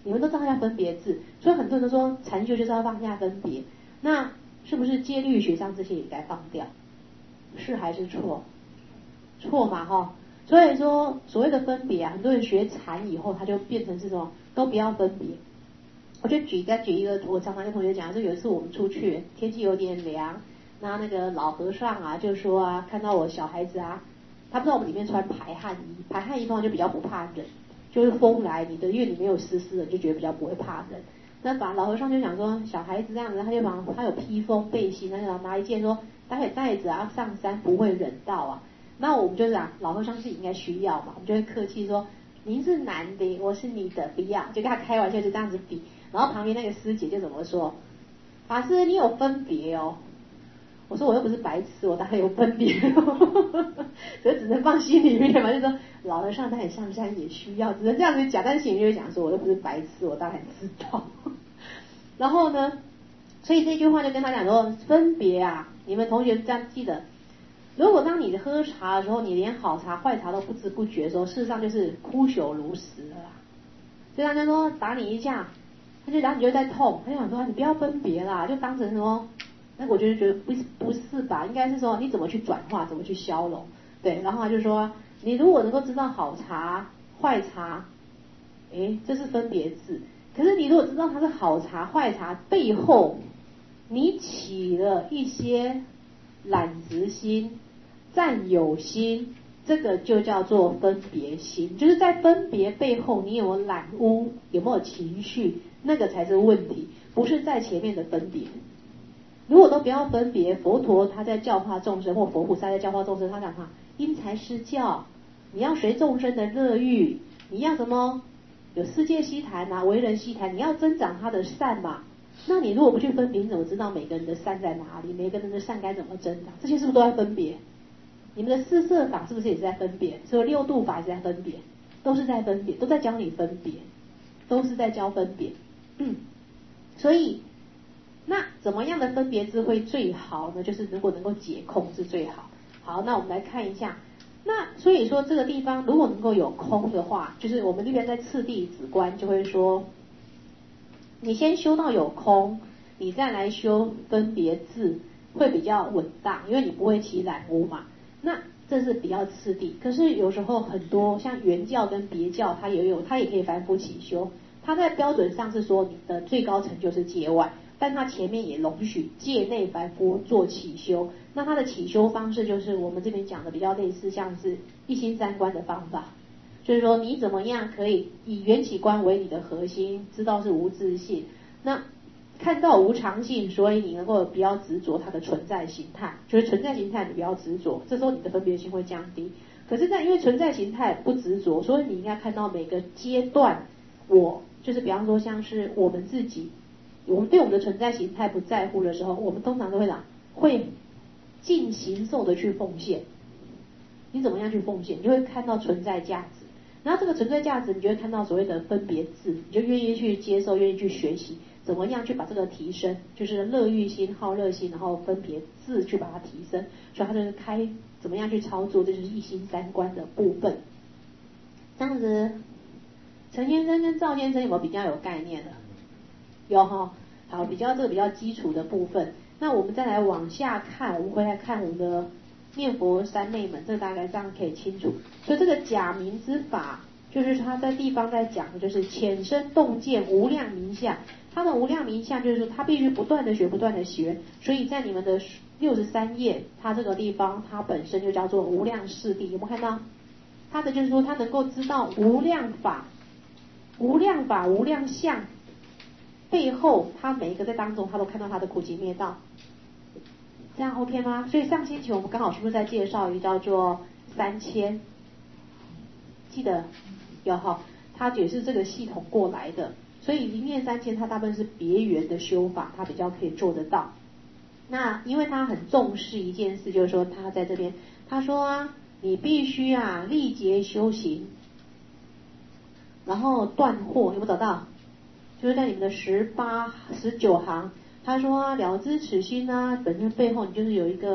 Speaker 1: 你们都放下分别字，所以很多人都说禅修就是要放下分别。那是不是戒律学上这些也该放掉？是还是错？错嘛哈。所以说所谓的分别啊，很多人学禅以后，他就变成是什么？都不要分别。我就举再举一个，我常常跟同学讲，就有一次我们出去，天气有点凉，那那个老和尚啊就说啊，看到我小孩子啊，他不知道我们里面穿排汗衣，排汗衣通常就比较不怕冷，就是风来你的，因为你没有湿湿的，就觉得比较不会怕冷。那把老和尚就想说，小孩子这样子，他就把他有披风背心，他就拿一件说，待会带着啊上山不会冷到啊。那我们就讲老和尚自己应该需要嘛，我们就会客气说，您是男的，我是女的，不要，就跟他开玩笑，就这样子比。然后旁边那个师姐就怎么说，法师你有分别哦。我说我又不是白痴，我当然有分别哦，所以只能放心里面嘛，就说老和尚他也上山也需要，只能这样子讲，但是心里就会讲说我又不是白痴，我当然知道。然后呢，所以这句话就跟他讲说，分别啊，你们同学这样记得，如果当你喝茶的时候，你连好茶坏茶都不知不觉的时候，事实上就是枯朽如石了啦。所以他就说打你一下，他就然后你就在痛，他就想说你不要分别啦，就当成说，那我就觉得不是不是吧，应该是说你怎么去转化，怎么去消融，对，然后他就说你如果能够知道好茶坏茶，诶，这是分别字，可是你如果知道它是好茶坏茶背后，你起了一些懒执心、占有心，这个就叫做分别心，就是在分别背后你有没有染污，有没有情绪，那个才是问题，不是在前面的分别。如果都不要分别，佛陀他在教化众生，或佛菩萨在教化众生，他讲哈，因材施教，你要随众生的乐欲，你要什么有世界希谈啊，为人希谈，你要增长他的善嘛。那你如果不去分别，你怎么知道每个人的善在哪里？每个人的善该怎么增长？这些是不是都在分别？你们的四摄法是不是也是在分别？所以六度法也是在分别，都是在分别，都在教你分别，都是在教分别。嗯，所以那怎么样的分别智慧最好呢？就是如果能够解空是最好。好，那我们来看一下。那所以说这个地方如果能够有空的话，就是我们这边在次第止观就会说，你先修到有空，你再来修分别智会比较稳当，因为你不会起染污嘛。那这是比较次第，可是有时候很多像原教跟别教，它也有，它也可以凡夫起修。它在标准上是说你的最高成就是界外，但它前面也容许界内凡夫做起修。那它的起修方式就是我们这边讲的比较类似，像是一心三观的方法，就是说你怎么样可以以缘起观为你的核心，知道是无自性，那看到无常性，所以你能够不要执着它的存在形态，就是存在形态你不要执着，这时候你的分别心会降低。可是在因为存在形态不执着，所以你应该看到每个阶段，我就是比方说像是我们自己，我们对我们的存在形态不在乎的时候，我们通常都会讲会尽形受的去奉献。你怎么样去奉献，你就会看到存在价值，然后这个存在价值你就会看到所谓的分别智，你就愿意去接受，愿意去学习怎么样去把这个提升，就是乐欲心、好乐心，然后分别智去把它提升，所以它就是开怎么样去操作，这就是一心三观的部分。这样子陈先生跟赵先生有没有比较有概念的？有哈，好，比较这个比较基础的部分。那我们再来往下看，我们回来看我们的念佛三昧门，这个大概这样可以清楚。所以这个假名之法，就是他在地方在讲的就是浅深洞见无量名相。他的无量名相就是说他必须不断的学，不断的学。所以在你们的六十三页，他这个地方它本身就叫做无量四谛，有没有看到？他的就是说他能够知道无量法、无量法、无量相背后，他每一个在当中他都看到他的苦集灭道。这样 OK 吗？所以上星期我们刚好是不是在介绍一个叫做三千？记得有哈，它也是这个系统过来的。所以一念三千，它大部分是别圆的修法，它比较可以做得到。那因为他很重视一件事，就是说他在这边他说啊，你必须啊历劫修行，然后断惑，有没有找到？就是在你们的十八、十九行。他说啊，了知此心啊，本身背后你就是有一个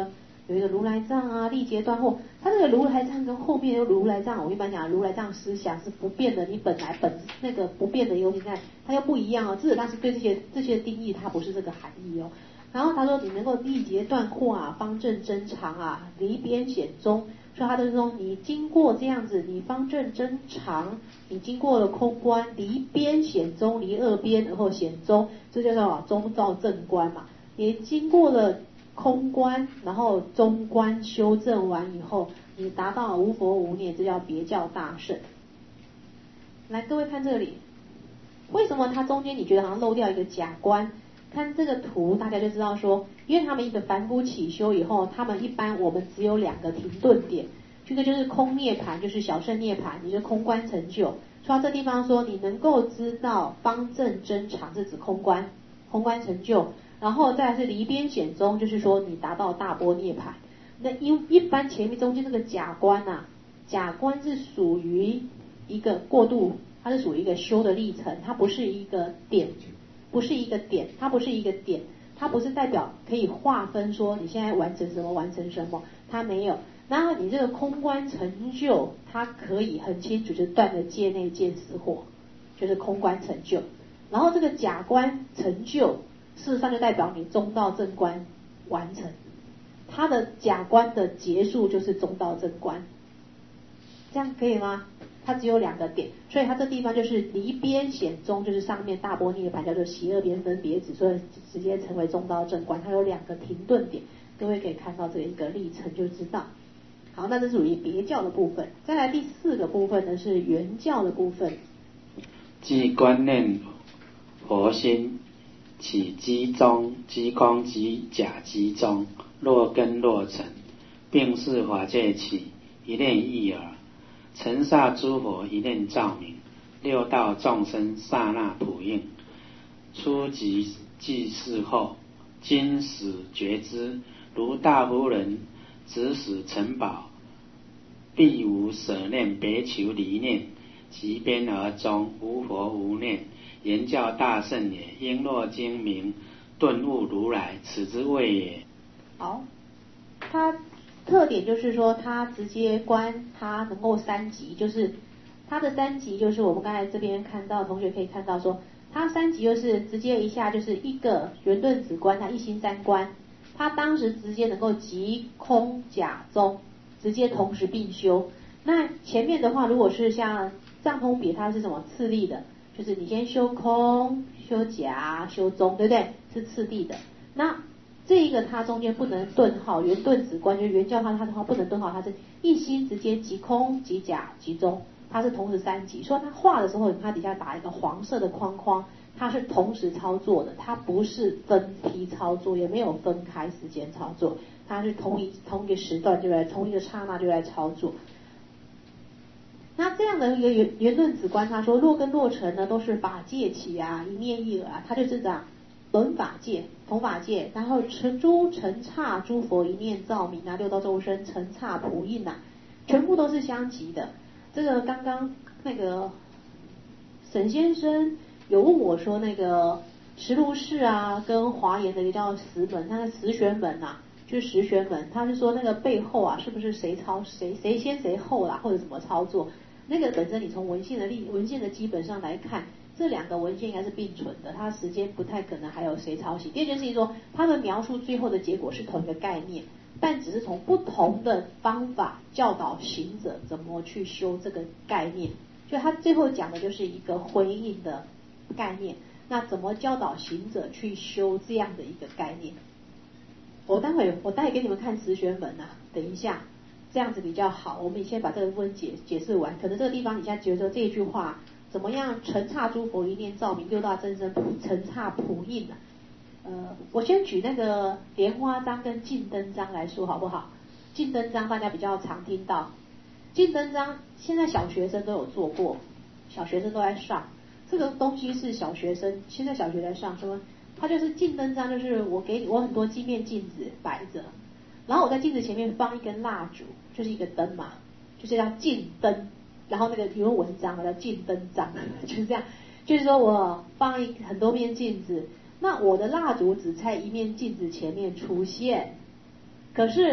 Speaker 1: 有一个如来藏啊，历劫断惑。它这个如来藏跟后面有如来藏，我一般讲如来藏思想是不变的，你本来本那个不变的一个东西，在它又不一样哦。智者大师对这些这些定义，它不是这个含义哦。然后他说你能够历劫断惑啊，方正真常啊，离边显宗。所以他就是说你经过这样子，你方正真常，你经过了空观，离边显宗，离二边而后显宗，这叫做中道正观嘛。你经过了空观，然后中观修正完以后，你达到无佛无念，这叫别教大圣。来，各位看这里，为什么它中间你觉得好像漏掉一个假观？看这个图，大家就知道说，因为他们一个凡夫起修以后，他们一般我们只有两个停顿点，这个就是空涅槃，就是小圣涅槃，你就空观成就。所以这地方说你能够知道方正真常，是指空观，空观成就，然后再来是离边显宗，就是说你达到大波涅槃。那一一般前面中间这个假观啊，假观是属于一个过渡，它是属于一个修的历程，它不是一个点。不是一个点，它不是一个点，它不是代表可以划分说你现在完成什么完成什么，它没有。然后你这个空观成就，它可以很清楚就断了界内见思惑，就是空观成就。然后这个假观成就，事实上就代表你中道正观完成，它的假观的结束就是中道正观，这样可以吗？它只有两个点，所以它这地方就是离边显宗，就是上面大波涅槃叫做习二边分别子，所以直接成为中道正观。它有两个停顿点，各位可以看到这一个历程就知道。好，那这是属于别教的部分。再来第四个部分呢是原教的部分。
Speaker 2: 即观念佛心，起机中，即空即假即中，若根若尘，并是法界起，一念一耳。尘刹诸佛一念照明，六道众生刹那普应。初即即事后，今始觉知，如大夫人指使城堡，必无舍念别求离念，即边而终，无佛无念，言教大圣也。应若精明，顿悟如来，此之谓也。
Speaker 1: 好，他特点就是说，它直接观，它能够三级，就是它的三级，就是我们刚才这边看到，同学可以看到说，它三级就是直接一下就是一个圆顿子观，它一心三观，它当时直接能够即空假中，直接同时并修。那前面的话，如果是像藏通比，它是什么次第的，就是你先修空、修假、修中，对不对？是次第的。那这一个它中间不能顿号，圆顿子观就是圆教它它的话不能顿号，它是一心直接即空即假即中，它是同时三级。所以它画的时候，它底下打一个黄色的框框，它是同时操作的，它不是分批操作，也没有分开时间操作，它是同一同一个时段就来，同一个刹那就来操作。那这样的一个圆圆顿子观，他说若根若尘呢，都是法界起啊，一念一耳啊，它就是这样。本法界、同法界，然后成诸尘刹诸佛一念照明啊，六道众生尘刹普应啊，全部都是相即的。这个刚刚那个沈先生有问我说，那个实如是啊，跟华严的一个叫十门，那个十玄门啊，就是十玄门，他是说那个背后啊，是不是谁抄谁谁先谁后啦，或者怎么操作？那个本身你从文献的例文献的基本上来看。这两个文献应该是并存的，它时间不太可能还有谁抄袭。第二件事情说，他们描述最后的结果是同一个概念，但只是从不同的方法教导行者怎么去修这个概念。所以他最后讲的就是一个回应的概念。那怎么教导行者去修这样的一个概念？我待会我待会给你们看十玄门啊，等一下这样子比较好。我们先把这个部分解解释完。可能这个地方你现在觉得这一句话。怎么样？尘刹诸佛一念照明，六道真身普尘刹普应啊。呃，我先举那个莲花章跟净灯章来说好不好？净灯章大家比较常听到，净灯章现在小学生都有做过，小学生都在上。这个东西是小学生，现在小学在上，什么？它就是净灯章，就是我给你我很多镜面镜子摆着，然后我在镜子前面放一根蜡烛，就是一个灯嘛，就是叫净灯。然后那个有文章嘛，叫净灯章，就是这样，就是说我放一很多面镜子，那我的蜡烛只在一面镜子前面出现，可是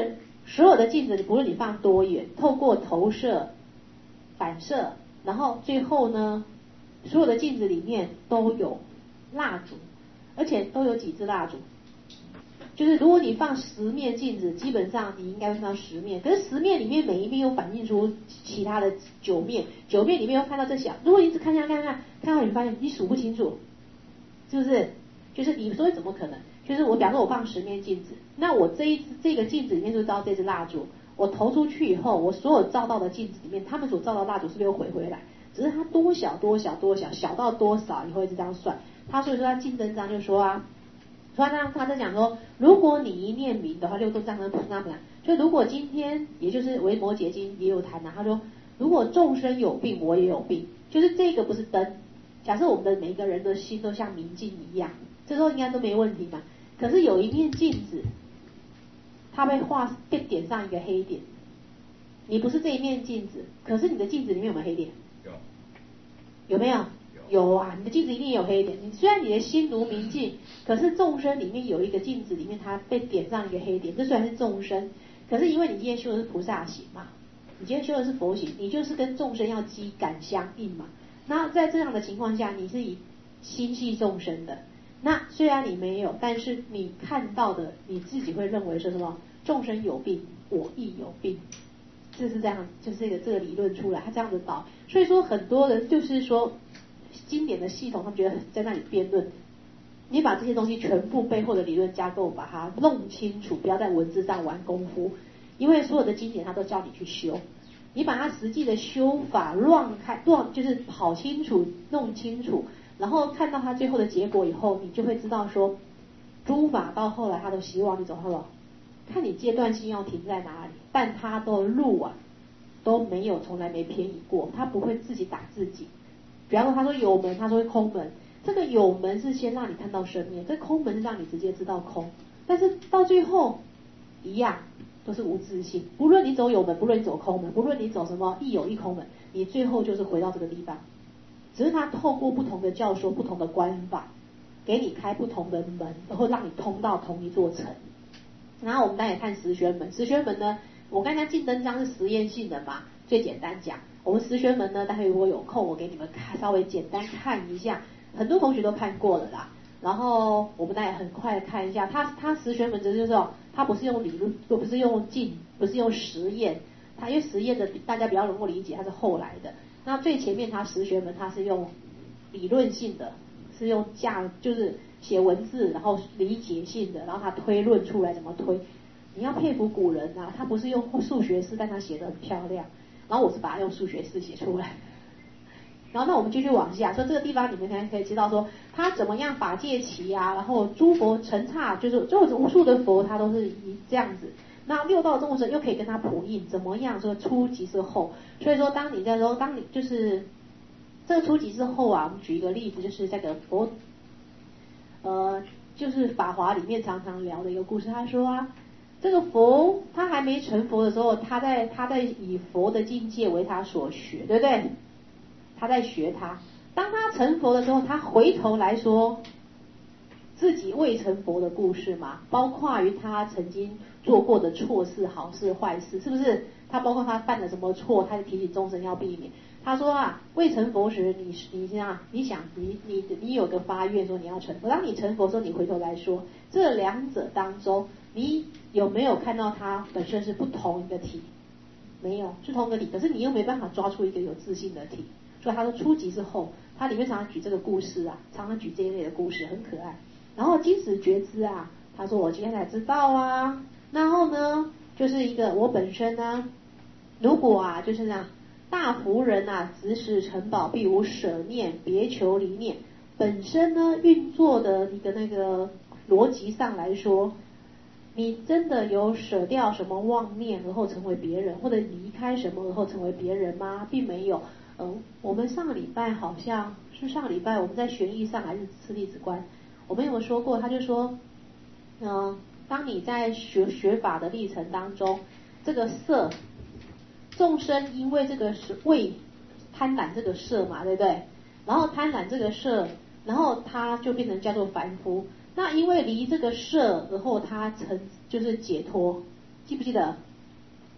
Speaker 1: 所有的镜子，不论你放多远，透过投射、反射，然后最后呢，所有的镜子里面都有蜡烛，而且都有几支蜡烛。就是如果你放十面镜子，基本上你应该会看到十面，可是十面里面每一面又反映出其他的九面，九面里面又看到这小。如果你只看看看看看到你发现你数不清楚，是不是？就是你说怎么可能？就是我假如我放十面镜子，那我这一这个镜子里面就照这支蜡烛，我投出去以后，我所有照到的镜子里面，他们所照到的蜡烛是不是又回回来？只是它多小多小多小，小到多少你会一直这样算。他所以说他竞争章就说啊，他他他在讲说，如果你一念明的话，六度章跟普那讲，就如果今天也就是维摩诘经也有谈啊，他说如果众生有病，我也有病，就是这个不是灯。假设我们的每一个人的心都像明镜一样，这时候应该都没问题嘛。可是有一面镜子，它被画被点上一个黑点，你不是这一面镜子，可是你的镜子里面有没有黑点？
Speaker 3: 有。
Speaker 1: 有没有？有啊，你的镜子一定有黑点。你虽然你的心如明镜，可是众生里面有一个镜子里面它被点上一个黑点，这虽然是众生，可是因为你今天修的是菩萨行嘛，你今天修的是佛行，你就是跟众生要机感相应嘛。那在这样的情况下，你是以心系众生的，那虽然你没有，但是你看到的你自己会认为说什么？众生有病，我亦有病，就是这样，就是这个这个理论出来，他这样子导。所以说很多人就是说经典的系统，他们觉得在那里辩论，你把这些东西全部背后的理论架构把它弄清楚，不要在文字上玩功夫，因为所有的经典它都叫你去修。你把它实际的修法乱开乱，就是跑清楚弄清楚，然后看到它最后的结果以后，你就会知道说，诸法到后来他都希望你走到了，看你阶段性要停在哪里，但他的路啊都没有从来没偏移过，他不会自己打自己。比方说他说有门，他说空门，这个有门是先让你看到生灭，这空门是让你直接知道空，但是到最后一样。都是无自性，不论你走有门，不论你走空门，不论你走什么一有一空门，你最后就是回到这个地方。只是他透过不同的教说、不同的观法，给你开不同的门，然后让你通到同一座城。然后我们大家也看十玄门，十玄门呢，我刚才进灯章是实验性的嘛，最简单讲。我们十玄门呢，待会如果有空，我给你们看，稍微简单看一下，很多同学都看过了啦。然后我们大家很快看一下，它它十玄门就是说，它不是用理论，不是用镜，不是用实验，它因为实验的大家比较能够理解，它是后来的。那最前面它十玄门它是用理论性的，是用架就是写文字，然后理解性的，然后它推论出来怎么推。你要佩服古人啊，他不是用数学式，但他写得很漂亮。然后我是把它用数学式写出来。然后那我们继续往下，说这个地方你们可以可以知道说他怎么样法界齐啊，然后诸佛成刹，就是就是无数的佛他都是以这样子。那六道众生又可以跟他普应，怎么样说初即是后？所以说当你在说当你就是这个初即是后啊，我们举一个例子，就是这个佛呃就是法华里面常常聊的一个故事，他说啊，这个佛他还没成佛的时候，他在他在以佛的境界为他所学，对不对？他在学他，当他成佛的时候，他回头来说自己未成佛的故事嘛，包括于他曾经做过的错事、好事、坏事，是不是？他包括他犯了什么错，他就提醒众生要避免。他说啊，未成佛时，你你这样，你想你你你有个发愿说你要成佛，当你成佛的时候，你回头来说，这两者当中，你有没有看到它本身是不同一个体？没有，是同一个体，可是你又没办法抓出一个有自信的体。所以他说初即是后，他里面常常举这个故事啊，常常举这一类的故事，很可爱。然后金石觉知啊，他说我今天才知道啊。然后呢，就是一个我本身呢，如果啊就是这样，大福人啊，指使城堡必无舍念，别求离念。本身呢运作的一个那个逻辑上来说，你真的有舍掉什么妄念而后成为别人，或者离开什么而后成为别人吗？并没有。嗯，我们上个礼拜好像是上个礼拜我们在玄义上还是吃弟子观，我们有说过，他就说，嗯、呃，当你在学学法的历程当中，这个色众生因为这个是为贪婪这个色嘛，对不对？然后贪婪这个色，然后他就变成叫做凡夫。那因为离这个色，然后他成就是解脱，记不记得？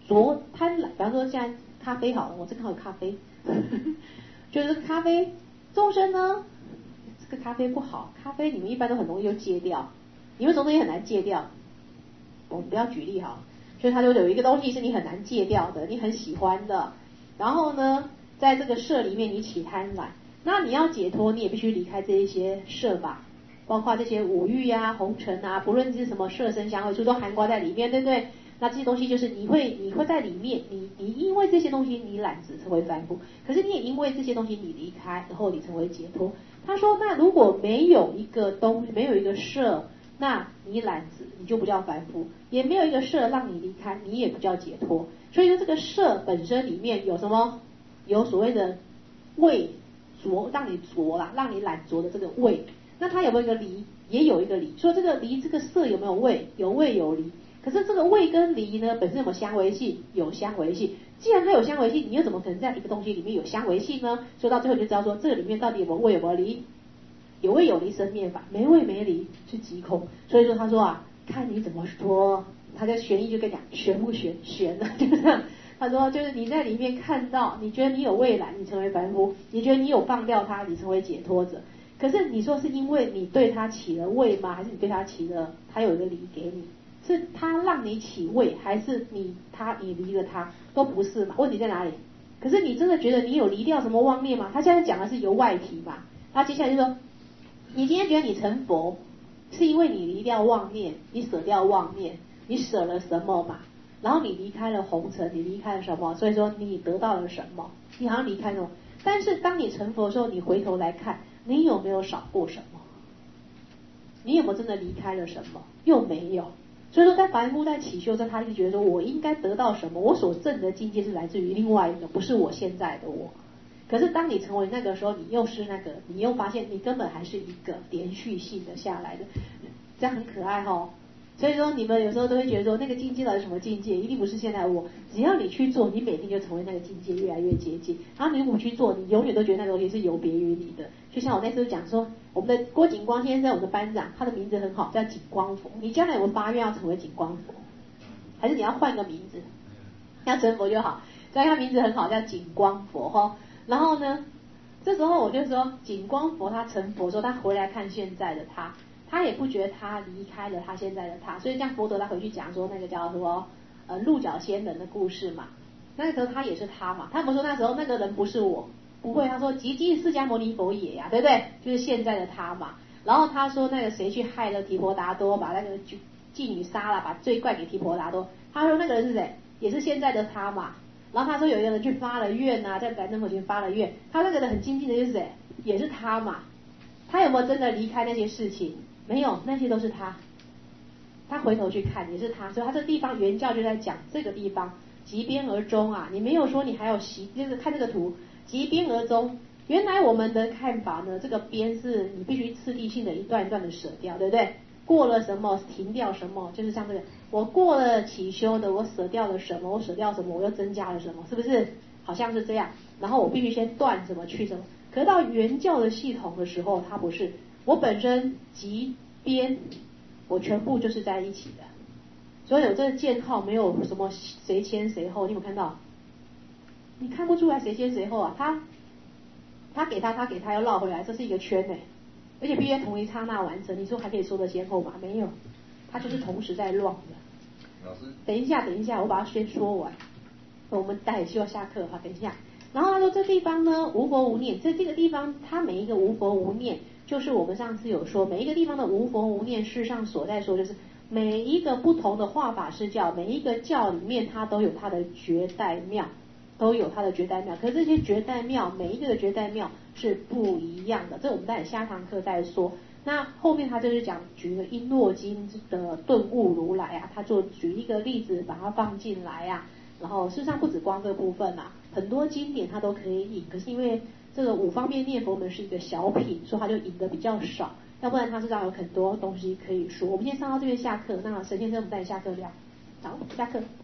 Speaker 1: 浊贪婪，比方说现在咖啡好了，我这刚好有咖啡，就是咖啡众生呢，这个咖啡不好，咖啡你们一般都很容易就戒掉，你为什么东西很难戒掉？我们不要举例哈，所以它就有一个东西是你很难戒掉的，你很喜欢的，然后呢，在这个色里面你起贪婪，那你要解脱，你也必须离开这一些色吧。包括这些五欲啊、红尘啊，不论是什么色声香味触都含括在里面，对不对？那这些东西就是你会你会在里面，你你因为这些东西你懒子成为凡夫，可是你也因为这些东西你离开，然后你成为解脱。他说，那如果没有一个东没有一个色，那你懒子你就不叫凡夫，也没有一个色让你离开，你也不叫解脱。所以说这个色本身里面有什么？有所谓的味浊，让你浊啦，让你懒浊的这个味。那它有没有一个离？也有一个离。说这个离，这个色有没有味？有味有离。可是这个味跟离呢，本身有没有相违性？有相违性。既然它有相违性，你又怎么可能在一个东西里面有相违性呢？所以到最后就知道说，这个里面到底有没有味有没有离？有味有离生灭法，没味没离是即空。所以说他说啊，看你怎么说。他在玄义就跟你讲，玄不玄？玄的，就这样。他说就是你在里面看到，你觉得你有味懒，你成为凡夫；你觉得你有放掉它，你成为解脱者。可是你说是因为你对他起了味吗？还是你对他起了，他有一个离给你？是他让你起味，还是你他你离了他？都不是嘛？问题在哪里？可是你真的觉得你有离掉什么妄念吗？他现在讲的是由外体嘛。他接下来就说，你今天觉得你成佛，是因为你离掉妄念，你舍掉妄念，你舍了什么嘛？然后你离开了红尘，你离开了什么？所以说你得到了什么？你好像离开了。但是当你成佛的时候，你回头来看，你有没有少过什么？你有没有真的离开了什么？又没有。所以说在凡夫在起修中，他一直觉得说我应该得到什么，我所证的境界是来自于另外一个，不是我现在的我。可是当你成为那个时候，你又是那个，你又发现你根本还是一个连续性的下来的，这样很可爱齁。所以说你们有时候都会觉得说那个境界到底是什么境界，一定不是现在我，只要你去做，你每天就成为那个境界越来越接近。然后你如果不去做，你永远都觉得那个东西是有别于你的。就像我那时候讲说，我们的郭景光先生，我们的班长，他的名字很好，叫景光佛。你将来有没有发愿要成为景光佛？还是你要换个名字？要成佛就好，所以他名字很好，叫景光佛齁。然后呢，这时候我就说，景光佛他成佛之后，他回来看现在的他。他也不觉得他离开了他现在的他，所以像佛陀他回去讲说那个叫什么呃鹿角仙人的故事嘛，那个时候他也是他嘛，他们说那时候那个人不是我，不会，他说即即释迦牟尼佛也呀、啊，对不对？就是现在的他嘛。然后他说那个谁去害了提婆达多，把那个妓女杀了，把罪怪给提婆达多，他说那个人是谁？也是现在的他嘛。然后他说有一个人去发了愿啊，在燃灯佛前发了愿，他那个人很精进的就是谁？也是他嘛。他有没有真的离开那些事情？没有，那些都是他。他回头去看也是他，所以他这地方原教就在讲这个地方极边而终啊，你没有说你还有习，就是看这个图极边而终。原来我们的看法呢，这个边是你必须次第性的一段一段的舍掉，对不对？过了什么停掉什么，就是像这个我过了起修的，我舍掉了什么，我舍掉什么，我又增加了什么，是不是？好像是这样。然后我必须先断什么去什么。可是到原教的系统的时候，它不是。我本身极边，我全部就是在一起的，所以有这个箭号没有什么谁先谁后，你有没有看到？你看不出来谁先谁后啊？他他给他他给他要绕回来，这是一个圈呢，而且必须在同一刹那完成。你说还可以说的先后吗？没有，他就是同时在乱的。
Speaker 3: 老师，
Speaker 1: 等一下，等一下，我把它先说完，我们待会就要下课哈，等一下。然后他说这地方呢无佛无念，这这个地方它每一个无佛无念。就是我们上次有说，每一个地方的无佛无念，事实上所在说就是每一个不同的化法师教，每一个教里面它都有它的绝代妙，都有它的绝代妙。可是这些绝代妙，每一个的绝代妙是不一样的，这我们待下堂课再说。那后面他就是讲举个璎珞经的顿悟如来啊，他就举一个例子把它放进来啊。然后事实上不止光这个部分啊，很多经典它都可以引，可是因为这个五方面念佛门是一个小品，所以它就引的比较少，要不然它实际上有很多东西可以说。我们先上到这边下课，那沈先生我们带你下课聊，好，下课。